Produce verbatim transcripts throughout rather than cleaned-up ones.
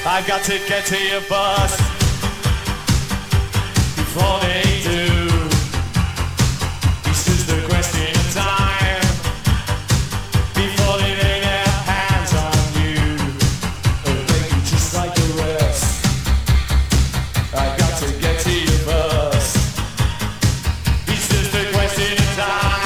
I got to get to your bus before they do. This is the question of time before they lay their hands on you and make you just like the rest. I got to get to your bus. It's just a question of time.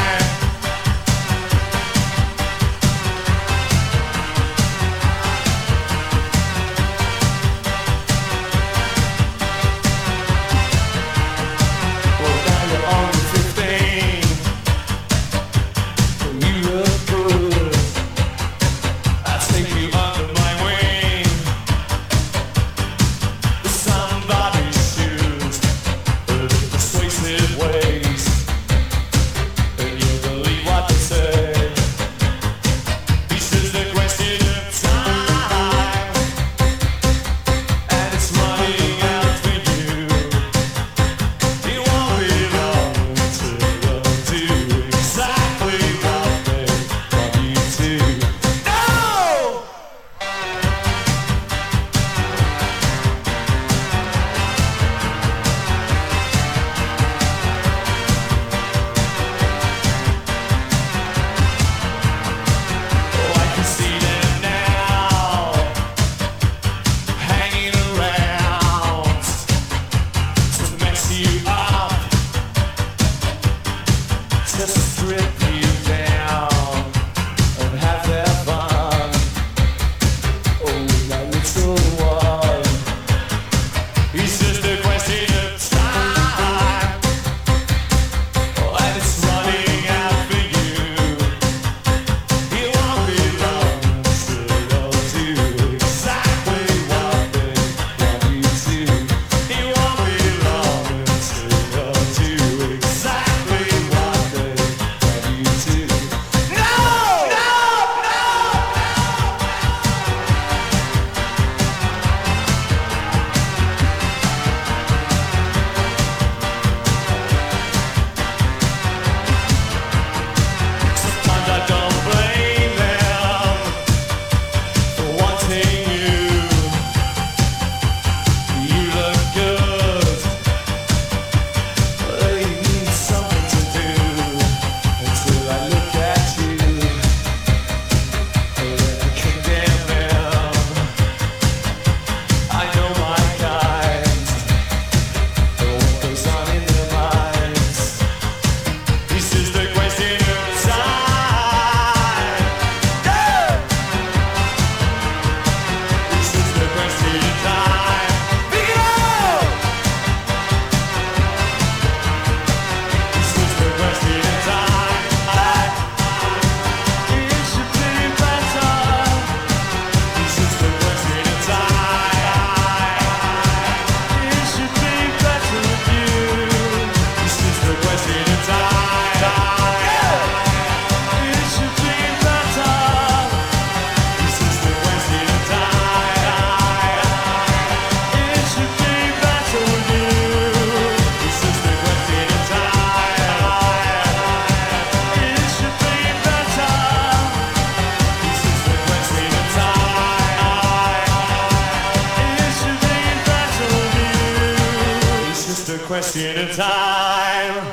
Question of time.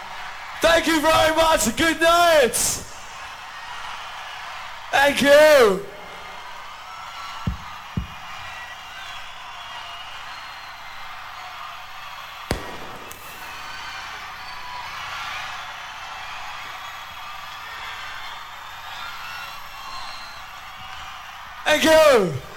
Thank you very much. Good night. Thank you. Thank you.